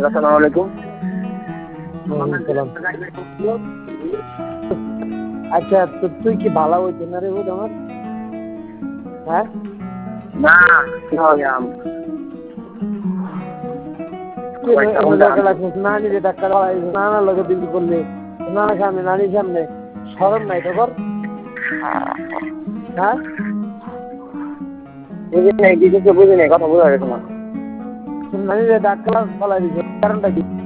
আসসালামু আলাইকুম। আচ্ছা তো তুই কি ভালো হইতে না রে বোধ আমার? হ্যাঁ না নানি ডাক্তার নানার লোকে বিক্রি করলে নানার সামনে নানির সামনে সরম নাই তো কর। হ্যাঁ বুঝি নাই কথা বোঝা গেছে না। নানি ডাক্তার ফলাই দিচ্ছে কারণটা কি?